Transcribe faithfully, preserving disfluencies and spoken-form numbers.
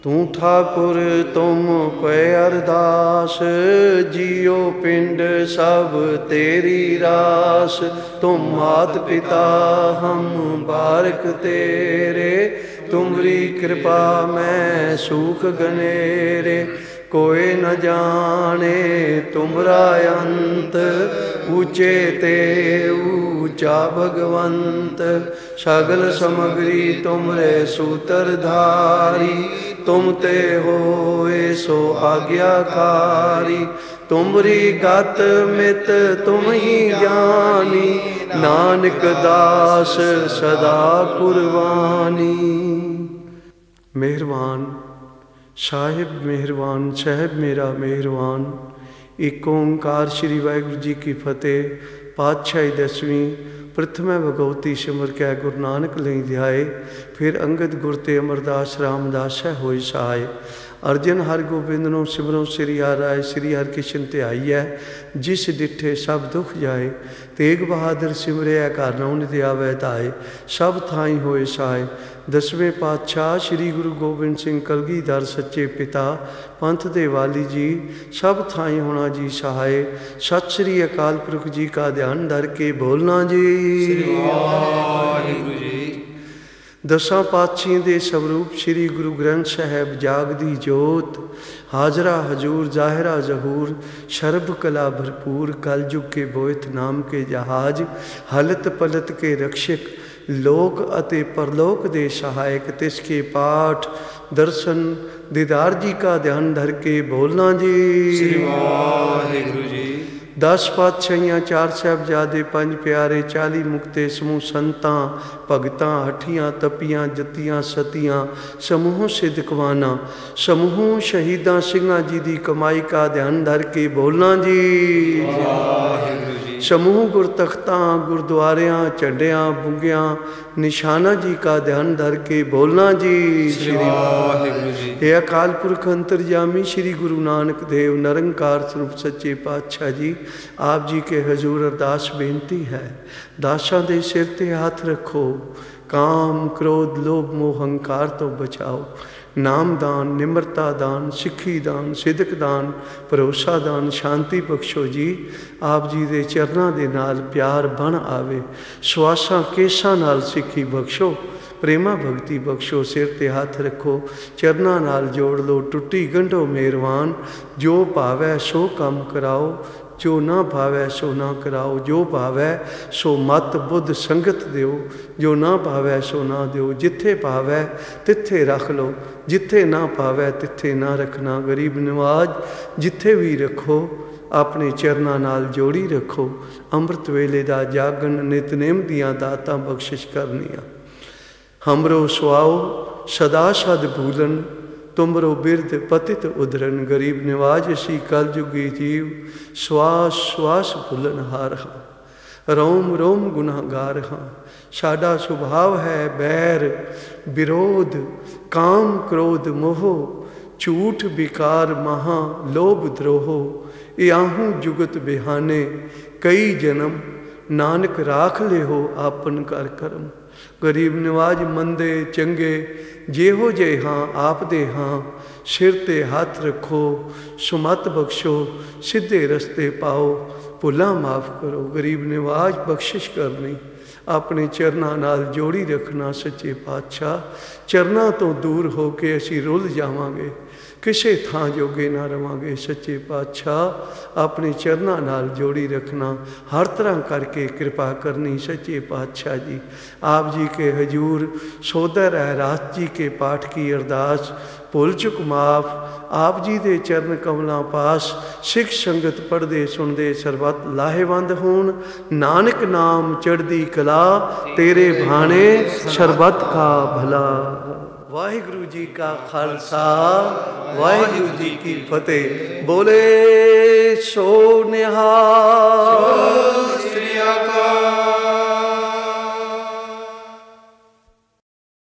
ਤੂੰ ਠਾਕੁਰ ਤੁਮ ਪੈ ਅਰਦਾਸ, ਜੀਓ ਪਿੰਡ ਸਭ ਤੇਰੀ ਰਾਸ। ਤੁਮ ਮਾਤ ਪਿਤਾ ਹਮ ਬਾਰਕ ਤੇਰੇ, ਤੁਮਰੀ ਕਿਰਪਾ ਮੈਂ ਸੂਖ ਗਨੇਰੇ। ਕੋਇ ਨ ਜਾਣੇ ਤੁਮਰਾ ਅੰਤ, ਊਚੇ ਤੇ ਊਚਾ ਭਗਵੰਤ। ਸਗਲ ਸਮਗਰੀ ਤੁਮਰੇ ਸੂਤਰ ਧਾਰੀ, ਤੁਮ ਤੇ ਹੋਏ ਸੋ ਆਗਿਆਕਾਰੀ। ਤੁਮਰੀ ਗਤ ਮਿਤ ਤੁਮ ਹੀ ਜਾਨੀ, ਨਾਨਕ ਦਾਸ ਸਦਾ ਕੁਰਬਾਨੀ। ਮਿਹਰਬਾਨ ਸਾਹਿਬ ਮਿਹਰਬਾਨ, ਸਾਹਿਬ ਮੇਰਾ ਮਿਹਰਬਾਨ। ਇੱਕ ਓਂਕਾਰ ਸ੍ਰੀ ਵਾਹਿਗੁਰੂ ਜੀ ਕੀ ਫਤਿਹ। ਪਾਤਸ਼ਾਹੀ ਦਸਵੀਂ। ਪ੍ਰਥਮੈ ਭਗਉਤੀ ਸਿਮਰ ਕੈ ਗੁਰੂ ਨਾਨਕ ਲਈ ਧਿਆਏ, ਫਿਰ ਅੰਗਦ ਗੁਰ ਤੇ ਅਮਰਦਾਸ ਰਾਮਦਾਸੈ ਹੋਏ ਸਹਾਏ। ਅਰਜਨ ਹਰ ਗੋਬਿੰਦ ਨੂੰ ਸਿਮਰੋ ਸ੍ਰੀ ਹਰਿ ਰਾਏ, ਸ੍ਰੀ ਹਰਿ ਕ੍ਰਿਸ਼ਨ ਧਿਆਈਐ ਜਿਸ ਡਿਠੇ ਸਭ ਦੁਖ ਜਾਏ। ਤੇਗ ਬਹਾਦਰ ਸਿਮਰਿਆ ਘਰ ਨਉ ਨਿਤ ਆਵੈ ਧਾਏ, ਸਭ ਥਾਈ ਹੋਏ ਸਹਾਏ। ਦਸਵੇਂ ਪਾਤਸ਼ਾਹ ਸ੍ਰੀ ਗੁਰੂ ਗੋਬਿੰਦ ਸਿੰਘ ਕਲਗੀਧਰ ਸੱਚੇ ਪਿਤਾ, ਪੰਥ ਦੇ ਵਾਲੀ ਜੀ, ਸਭ ਥਾਈ ਹੋਣਾ ਜੀ ਸਹਾਏ। ਸਤਿ ਸ੍ਰੀ ਅਕਾਲ ਪੁਰਖ ਜੀ ਕਾ ਧਿਆਨ ਧਰ ਕੇ ਬੋਲਣਾ ਜੀ। ਵਾਹਿਗੁਰੂ ਜੀ। ਦਸਾਂ ਪਾਤਸ਼ਾਹੀਆਂ ਦੇ ਸਵਰੂਪ ਸ੍ਰੀ ਗੁਰੂ ਗ੍ਰੰਥ ਸਾਹਿਬ ਜਾਗਦੀ ਜੋਤ, ਹਾਜ਼ਰਾ ਹਜੂਰ ਜ਼ਾਹਿਰਾ ਜ਼ਹੂਰ, ਸ਼ਰਬ ਕਲਾ ਭਰਪੂਰ। ਕਲਯੁਗ ਕੇ ਬੋਇਥ ਨਾਮ ਕੇ ਜਹਾਜ, ਹਲਤ ਪਲਤ ਕੇ ਰਕਸ਼ਕ, ਲੋਕ ਅਤੇ ਪਰਲੋਕ ਦੇ ਸਹਾਇਕ। ਤਿਸ ਕੇ ਪਾਠ ਦਰਸ਼ਨ ਦੀਦਾਰ ਜੀ ਕਾ ਧਿਆਨ ਧਰ ਕੇ ਬੋਲਣਾ ਜੀ। ਸ੍ਰੀ ਵਾਹਿਗੁਰੂ ਜੀ। ਦਸ ਪਾਤਸ਼ਾਹੀਆਂ, ਚਾਰ ਸਾਹਿਬਜ਼ਾਦੇ, ਪੰਜ ਪਿਆਰੇ, ਚਾਲੀ ਮੁਕਤੇ, ਸਮੂਹ ਸੰਤਾਂ ਭਗਤਾਂ, ਹਠੀਆਂ ਤਪੀਆਂ ਜਤੀਆਂ ਸਤੀਆਂ, ਸਮੂਹ ਸਿੱਧਕਵਾਨਾ, ਸਮੂਹ ਸ਼ਹੀਦਾਂ ਸਿੰਘਾਂ ਜੀ ਦੀ ਕਮਾਈ ਕਾ ਧਿਆਨ ਧਰ ਕੇ ਬੋਲਣਾ ਜੀ। ਵਾਹਿਗੁਰੂ ਜੀ। ਸਮੂਹ ਗੁਰਤਖਤਾਂ ਗੁਰਦੁਆਰਿਆਂ ਝੰਡਿਆਂ ਬੁੰਗਿਆਂ ਨਿਸ਼ਾਨਾ ਜੀ ਕਾ ਧਿਆਨ ਧਰ ਕੇ ਬੋਲਣਾ ਜੀ। ਸ੍ਰੀ ਵਾਹਿਗੁਰੂ ਜੀ। ਇਹ ਅਕਾਲ ਪੁਰਖ ਅੰਤਰਜਾਮੀ ਸ੍ਰੀ ਗੁਰੂ ਨਾਨਕ ਦੇਵ ਨਿਰੰਕਾਰ ਸਰੂਪ ਸੱਚੇ ਪਾਤਸ਼ਾਹ ਜੀ, ਆਪ ਜੀ ਕੇ ਹਜ਼ੂਰ ਅਰਦਾਸ ਬੇਨਤੀ ਹੈ, ਦਾਸਾਂ ਦੇ ਸਿਰ ਤੇ ਹੱਥ ਰੱਖੋ। ਕਾਮ ਕ੍ਰੋਧ ਲੋਭ ਮੋਹ ਹੰਕਾਰ ਤੋਂ ਬਚਾਓ। ਨਾਮ ਦਾਨ, ਨਿਮਰਤਾ ਦਾਨ, ਸਿੱਖੀ ਦਾਨ, ਸਿਦਕ ਦਾਨ, ਭਰੋਸਾ ਦਾਨ, ਸ਼ਾਂਤੀ ਬਖਸ਼ੋ ਜੀ। ਆਪ ਜੀ ਦੇ ਚਰਨਾਂ ਦੇ ਨਾਲ ਪਿਆਰ ਬਣ ਆਵੇ। ਸਵਾਸਾਂ ਕੇਸਾਂ ਨਾਲ ਸਿੱਖੀ ਬਖਸ਼ੋ, ਪ੍ਰੇਮਾ ਭਗਤੀ ਬਖਸ਼ੋ। ਸਿਰ ਤੇ ਹੱਥ ਰੱਖੋ, ਚਰਨਾਂ ਨਾਲ ਜੋੜ ਲਓ, ਟੁੱਟੀ ਗੰਢੋ ਮਿਹਰਬਾਨ। ਜੋ ਭਾਵੈ ਸੋ ਕੰਮ ਕਰਾਓ, ਜੋ ਨਾ ਭਾਵੈ ਸੋ ਨਾ ਕਰਾਓ। ਜੋ ਭਾਵੈ ਸੋ ਮਤ ਬੁੱਧ ਸੰਗਤ ਦਿਓ, ਜੋ ਨਾ ਭਾਵੈ ਸੋ ਨਾ ਦਿਓ। ਜਿੱਥੇ ਭਾਵੈ ਤਿੱਥੇ ਰੱਖ ਲਓ, ਜਿੱਥੇ ਨਾ ਭਾਵੈ ਤਿੱਥੇ ਨਾ ਰੱਖਣਾ। ਗਰੀਬ ਨਿਵਾਜ ਜਿੱਥੇ ਵੀ ਰੱਖੋ, ਆਪਣੇ ਚਰਨਾਂ ਨਾਲ ਜੋੜੀ ਰੱਖੋ। ਅੰਮ੍ਰਿਤ ਵੇਲੇ ਦਾ ਜਾਗਣ, ਨਿਤਨੇਮ ਦੀਆਂ ਦਾਤਾਂ ਬਖਸ਼ਿਸ਼ ਕਰਨੀਆਂ। ਹਮਰੋ ਸੁਆਓ ਸਦਾ ਸਦ ਭੂਲਨ, ਤੁਮਰੋ ਬਿਰਧ ਪਤਿਤ ਉਧਰਨ। ਗਰੀਬ ਨਿਵਾਜ ਅਸੀਂ ਕਲਯੁਗੀ ਜੀਵ, ਸਵਾਸ ਸਵਾਸ ਭੁੱਲਣ ਹਾਰ ਹਾਂ, ਰੋਮ ਰੋਮ ਗੁਨਾਹਗਾਰ ਹਾਂ। ਸਾਡਾ ਸੁਭਾਵ ਹੈ ਬੈਰ ਵਿਰੋਧ, ਕਾਮ ਕ੍ਰੋਧ ਮੋਹ, ਝੂਠ ਵਿਕਾਰ ਮਹਾ ਲੋਭ ਦਰੋਹ। ਇਹ ਆਹੂੰ ਜੁਗਤ ਬਿਹਾਨੇ ਕਈ ਜਨਮ, ਨਾਨਕ ਰਾਖ ਲਿਓ ਆਪਨ ਕਰ ਕਰਮ। ਗਰੀਬ ਨਿਵਾਜ ਮੰਦੇ ਚੰਗੇ ਜਿਹੋ ਜਿਹੇ ਹਾਂ ਆਪ ਦੇ ਹਾਂ। ਸਿਰ ਤੇ ਹੱਥ ਰੱਖੋ, ਸੁਮਤ ਬਖਸ਼ੋ, ਸਿੱਧੇ ਰਸਤੇ ਪਾਓ, ਭੁੱਲਾਂ ਮਾਫ ਕਰੋ। ਗਰੀਬ ਨਿਵਾਜ ਬਖਸ਼ਿਸ਼ ਕਰਨੀ, ਆਪਣੇ ਚਰਨਾਂ ਨਾਲ ਜੋੜੀ ਰੱਖਣਾ। ਸੱਚੇ ਪਾਤਸ਼ਾਹ ਚਰਨਾਂ ਤੋਂ ਦੂਰ ਹੋ ਕੇ ਅਸੀਂ ਰੁੱਲ ਜਾਵਾਂਗੇ, ਕਿਸੇ ਥਾਂ ਜੋਗੇ ਨਾ ਰਵਾਂਗੇ। ਸੱਚੇ ਪਾਤਸ਼ਾਹ ਆਪਣੇ ਚਰਨਾਂ ਨਾਲ ਜੋੜੀ ਰੱਖਣਾ, ਹਰ ਤਰ੍ਹਾਂ ਕਰਕੇ ਕਿਰਪਾ ਕਰਨੀ। ਸੱਚੇ ਪਾਤਸ਼ਾਹ ਜੀ ਆਪ ਜੀ ਕੇ ਹਜੂਰ ਸੋਦਰ ਹੈ ਰਾਤ ਜੀ ਕੇ ਪਾਠ ਕੀ ਅਰਦਾਸ, ਭੁੱਲ ਚੁੱਕ ਮਾਫ। ਆਪ ਜੀ ਦੇ ਚਰਨ ਕਮਲਾਂ ਪਾਸ, ਸਿੱਖ ਸੰਗਤ ਪੜ੍ਹਦੇ ਸੁਣਦੇ ਸਰਬੱਤ ਲਾਹੇਵੰਦ ਹੋਣ। ਨਾਨਕ ਨਾਮ ਚੜ੍ਹਦੀ ਕਲਾ, ਤੇਰੇ ਭਾਣੇ ਸਰਬੱਤ ਕਾ ਭਲਾ। ਵਾਹਿਗੁਰੂ ਜੀ ਕਾ ਖਾਲਸਾ, ਵਾਹਿਗੁਰੂ ਜੀ ਕੀ ਫਤਿਹ। ਬੋਲੇ ਸੋ ਨਿਹਾਲ।